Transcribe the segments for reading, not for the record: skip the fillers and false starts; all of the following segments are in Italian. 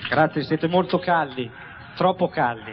Grazie, siete molto caldi, troppo caldi.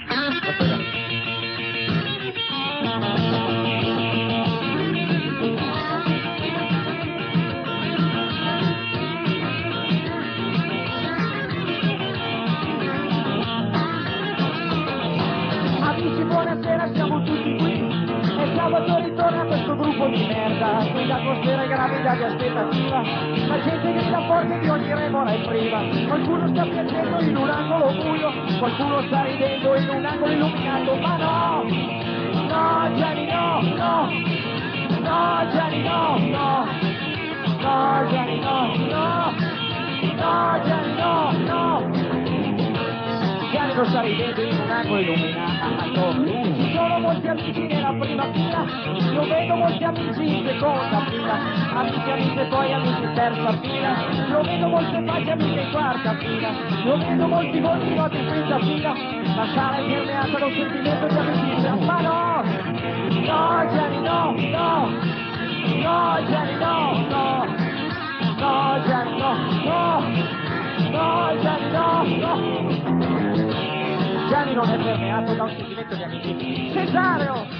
Amici, buonasera, siamo tutti qui. E sabato ritorna questo gruppo di merda, qui l'atmosfera è gravida di aspettativa. La gente grida forte di ogni remora è priva. Qualcuno sta piangendo in un angolo buio, qualcuno sta ridendo in un angolo illuminato. Ma no! No, Gianni, no, no! No, Gianni, no, no! No, Gianni, no, no! No, Gianni, no, no! Gianni non sta ridendo in un angolo illuminato. Ci sono molti amici nella prima fila, io vedo molti amici in seconda fila, amici e poi amici in terza fila, io vedo molte facce amiche in quarta fila, io vedo molti volti noti in quinta fila. La sala è permeata da un sentimento di amicizia. Ma no! No, Gianni, no, no! No, Gianni, no, no! No, Gianni, no, no! No, Gianni, no, no! Gianni non è permeato da un sentimento di amicizia. Cesareo!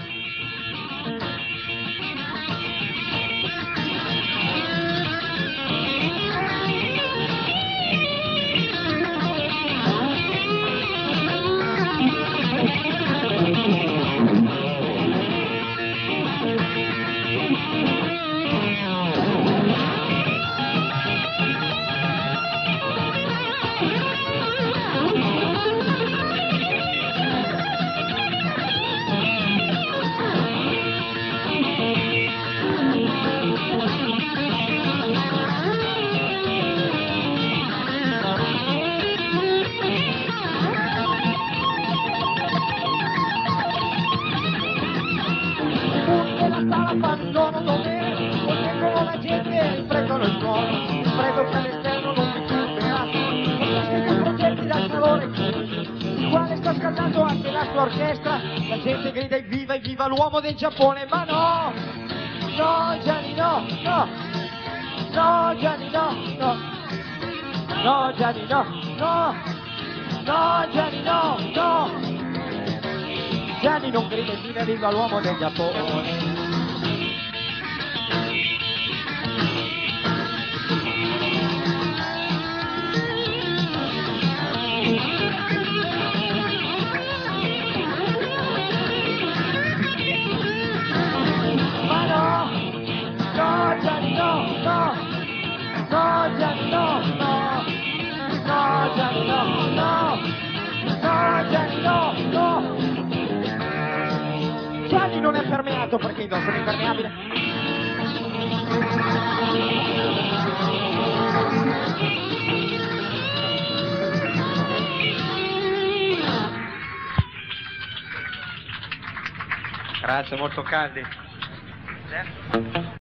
Fanno dovere, proteggono la gente e riprendono il suono. Il freddo che all'esterno non mi chiuderà, i progetti dal calore il quale sta scaldando anche la sua orchestra. La gente grida evviva, evviva l'uomo del Giappone. Ma no! No, Gianni, no, no! No, Gianni, no, no! No, Gianni, no, no! No, Gianni, no, no! Gianni non grida evviva, evviva l'uomo del Giappone. No, Gianni, no, no! No, Gianni, no, no! No, Gianni, no, no! No, Gianni, no, no! Gianni non è permeato perché io sono impermeabile. Grazie, molto caldi.